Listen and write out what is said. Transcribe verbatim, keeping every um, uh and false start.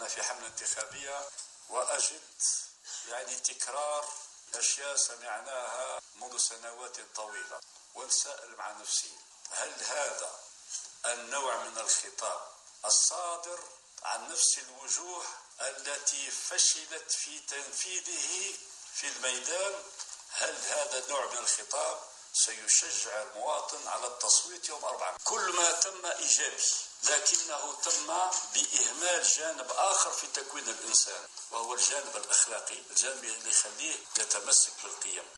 أنا في حملة انتخابية وأجد يعني تكرار أشياء سمعناها منذ سنوات طويلة، ونسأل مع نفسي هل هذا النوع من الخطاب الصادر عن نفس الوجوه التي فشلت في تنفيذه في الميدان، هل هذا النوع من الخطاب سيشجع المواطن على التصويت يوم أربعة؟ كل ما تم إيجابي، لكنه تم بإهمال جانب آخر في تكوين الإنسان، وهو الجانب الأخلاقي، الجانب اللي يخليه يتمسك بالقيم.